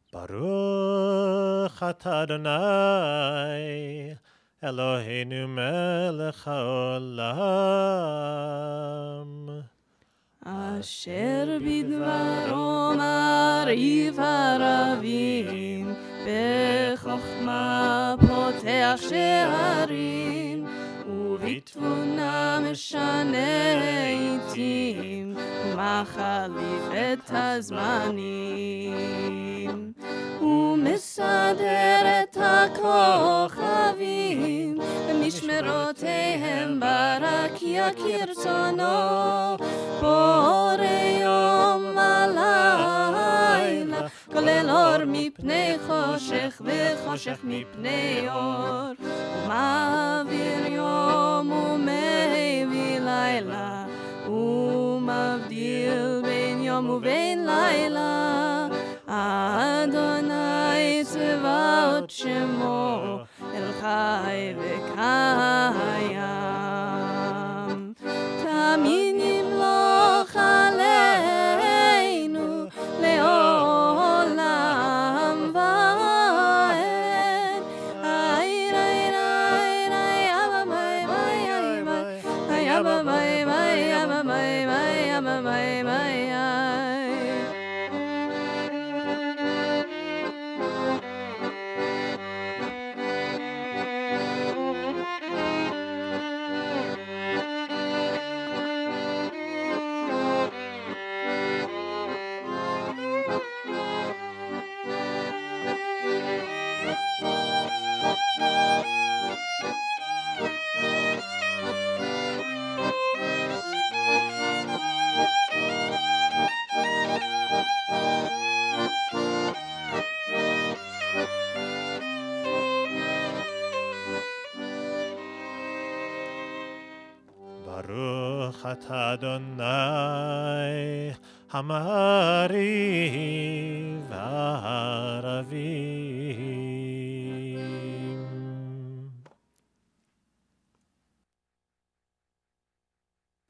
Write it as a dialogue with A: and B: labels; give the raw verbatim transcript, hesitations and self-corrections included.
A: Baruch atah Adonai Eloheinu melech haolam
B: Asher bidvaro mariv haravim bechokma poteach she'arim ובתבונה משנה עיתים ומחליף את הזמנים ומסדר את הכוכבים במשמרותיהם ברקיע כרצונו בורא יום ולילה כולל אור מפני חושך וחושך מפני אור ומעביר יום ומביא לילה ומבדיל בין יום ובין לילה אדוני צבאות שמו אל חי וקיים תמיד ימלוך עלינו לעולם ועד איי איי איי איי אבא מיי מיי איי אבא מיי מיי אבא מיי מיי אבא מיי מיי
A: Baruch atah Adonai Hamariv Haravi